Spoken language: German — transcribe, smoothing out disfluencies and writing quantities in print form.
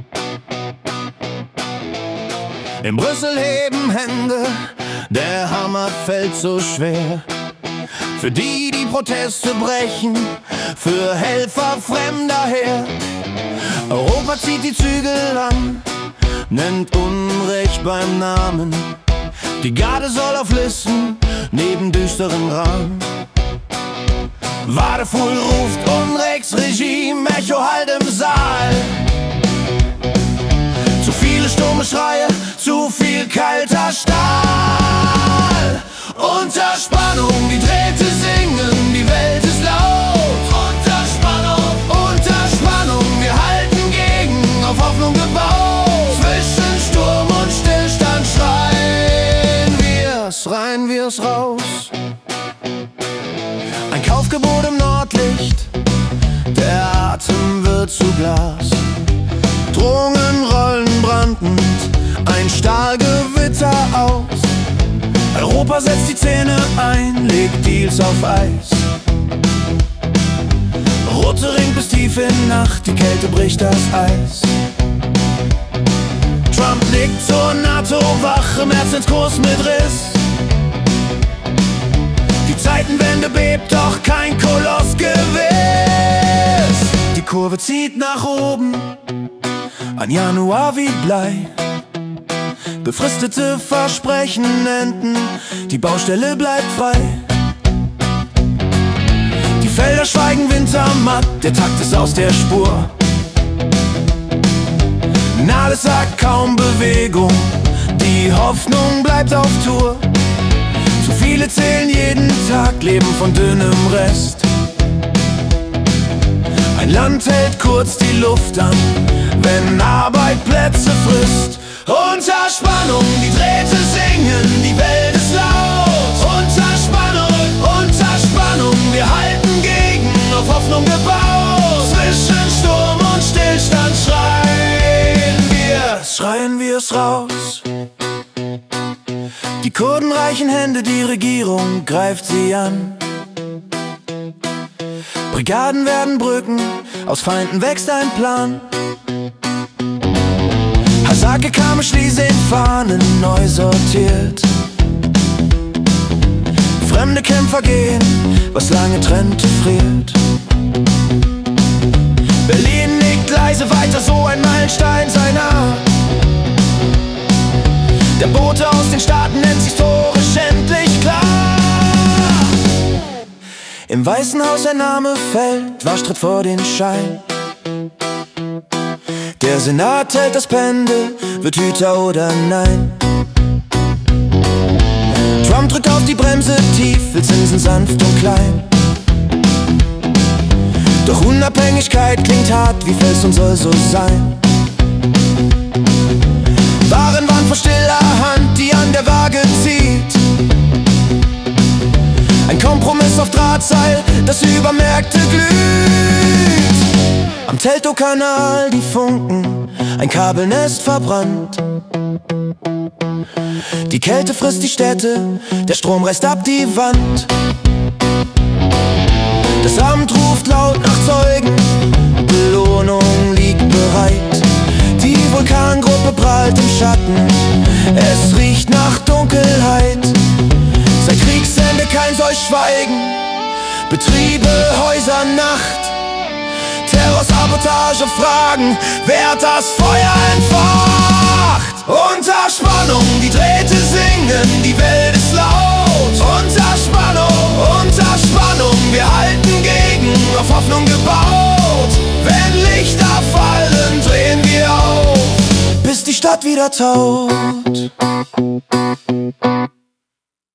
In Brüssel heben Hände, der Hammer fällt so schwer. Für die, die Proteste brechen, für Helfer fremder her. Europa zieht die Zügel an, nennt Unrecht beim Namen. Die Garde soll auf Listen, neben düsteren Rahmen. Wadefuhl ruft Unrechtsregime, Echo hallt im Saal. Zu viele stumme Schreie, zu viel kalter Stahl. Unter Spannung, die Drähte singen, die Welt ist laut. Unter Spannung, wir halten gegen, auf Hoffnung gebaut. Zwischen Sturm und Stillstand schreien wir's raus. Ein Kaufgebot im Nordlicht, der Atem wird zu Glas. Drohungen rollen brandend, ein Stahlgewitter aus. Europa setzt die Zähne ein, legt Deals auf Eis. Rote Ring bis tief in Nacht, die Kälte bricht das Eis. Trump nickt zur NATO-Wache, Merz ins Kurs mit Riss. Die Zeitenwende bebt, doch kein Koloss gewiss. Die Kurve zieht nach oben, ein Januar wie Blei. Befristete Versprechen enden, die Baustelle bleibt frei. Die Felder schweigen wintermatt, der Takt ist aus der Spur. Alles sagt kaum Bewegung, die Hoffnung bleibt auf Tour. Zu viele zählen jeden Tag, leben von dünnem Rest. Ein Land hält kurz die Luft an, wenn Arbeit Plätze frisst. Unter Spannung, die Drähte singen, die Welt ist laut. Unter Spannung, wir halten gegen, auf Hoffnung gebaut. Zwischen Sturm und Stillstand schreien wir's raus. Die Kurden reichen Hände, die Regierung greift sie an. Brigaden werden Brücken, aus Feinden wächst ein Plan. Hasake kam Schließe Fahnen neu sortiert. Fremde Kämpfer gehen, was lange trennte, friert. Berlin nickt leise weiter, so ein Meilenstein sei nah. Der Bote aus den Staaten nennt historisch endlich klar. Im Weißen Haus ein Name fällt, Waschtritt vor den Schein. Der Senat hält das Pendel, wird Hüter oder nein. Trump drückt auf die Bremse tief, will Zinsen sanft und klein. Doch Unabhängigkeit klingt hart wie Fels und soll so sein. Waren vor stiller Hand, die an der Waage zieht. Ein Kompromiss auf Drahtseil, das über Märkte glüht. Am Teltow-Kanal die Funken, ein Kabelnest verbrannt. Die Kälte frisst die Städte, der Strom reißt ab die Wand. Das Amt ruft laut nach Zeugen, Belohnung liegt bereit. Die Vulkangruppe prallt im Schatten, es riecht nach Dunkelheit. Seit Kriegsende kein soll schweigen, Betriebe, Häuser, Nacht. Terror, Sabotage, Fragen, wer hat das Feuer entfacht? Unter Spannung, die Drähte singen, die Welt ist laut. Unter Spannung, wir halten gegen, auf Hoffnung gebaut. Wenn Lichter fallen, drehen wir auf, bis die Stadt wieder taut.